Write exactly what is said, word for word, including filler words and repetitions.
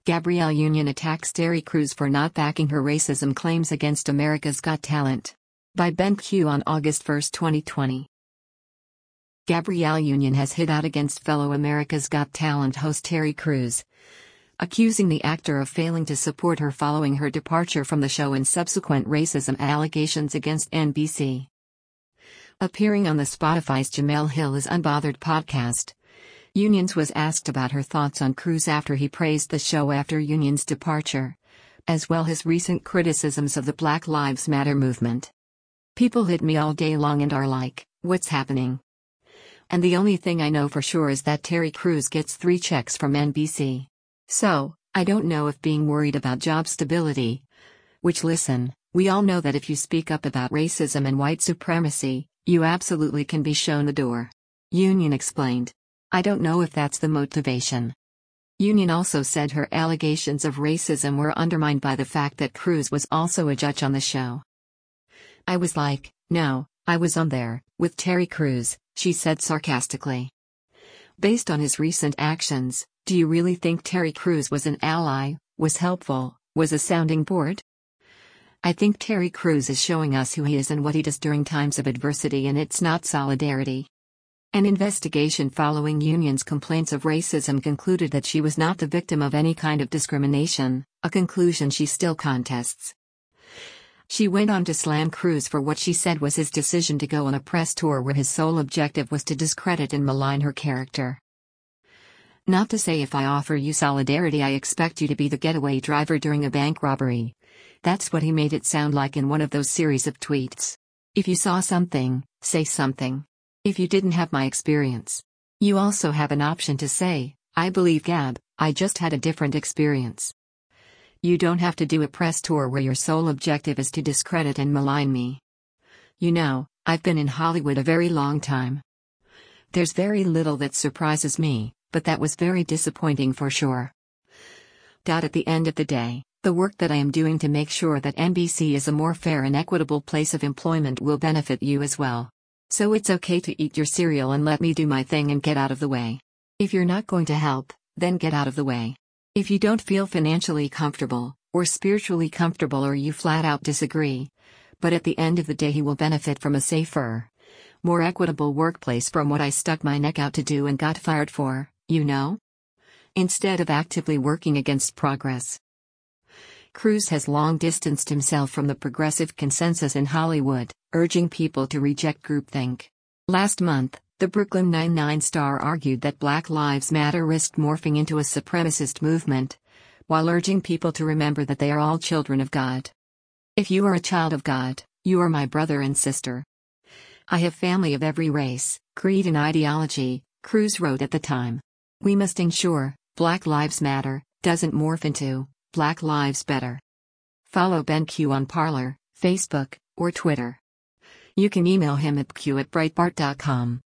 Gabrielle Union attacks Terry Crews for not backing her racism claims against America's Got Talent. By Ben Q on August first, twenty twenty. Gabrielle Union has hit out against fellow America's Got Talent host Terry Crews, accusing the actor of failing to support her following her departure from the show and subsequent racism allegations against N B C. Appearing on the Spotify's Jemele Hill is Unbothered podcast, Unions was asked about her thoughts on Crews after he praised the show after Union's departure, as well as recent criticisms of the Black Lives Matter movement. People hit me all day long and are like, "What's happening?" And the only thing I know for sure is that Terry Crews gets three checks from N B C. So, I don't know if being worried about job stability. Which listen, we all know that if you speak up about racism and white supremacy, you absolutely can be shown the door. Union explained. I don't know if that's the motivation. Union also said her allegations of racism were undermined by the fact that Crews was also a judge on the show. I was like, no, I was on there, with Terry Crews, she said sarcastically. Based on his recent actions, do you really think Terry Crews was an ally, was helpful, was a sounding board? I think Terry Crews is showing us who he is and what he does during times of adversity, and it's not solidarity. An investigation following Union's complaints of racism concluded that she was not the victim of any kind of discrimination, a conclusion she still contests. She went on to slam Crews for what she said was his decision to go on a press tour where his sole objective was to discredit and malign her character. Not to say if I offer you solidarity I expect you to be the getaway driver during a bank robbery. That's what he made it sound like in one of those series of tweets. If you saw something, say something. If you didn't have my experience, you also have an option to say, I believe Gab, I just had a different experience. You don't have to do a press tour where your sole objective is to discredit and malign me. You know, I've been in Hollywood a very long time. There's very little that surprises me, but that was very disappointing for sure. At the end of the day, the work that I am doing to make sure that N B C is a more fair and equitable place of employment will benefit you as well. So it's okay to eat your cereal and let me do my thing and get out of the way. If you're not going to help, then get out of the way. If you don't feel financially comfortable, or spiritually comfortable, or you flat out disagree, but at the end of the day he will benefit from a safer, more equitable workplace from what I stuck my neck out to do and got fired for, you know? Instead of actively working against progress. Crews has long distanced himself from the progressive consensus in Hollywood, urging people to reject groupthink. Last month, the Brooklyn Nine-Nine star argued that Black Lives Matter risked morphing into a supremacist movement, while urging people to remember that they are all children of God. If you are a child of God, you are my brother and sister. I have family of every race, creed and ideology, Crews wrote at the time. We must ensure Black Lives Matter doesn't morph into Black Lives Better. Follow Ben Q on Parler, Facebook, or Twitter. You can email him at q at breitbart dot com.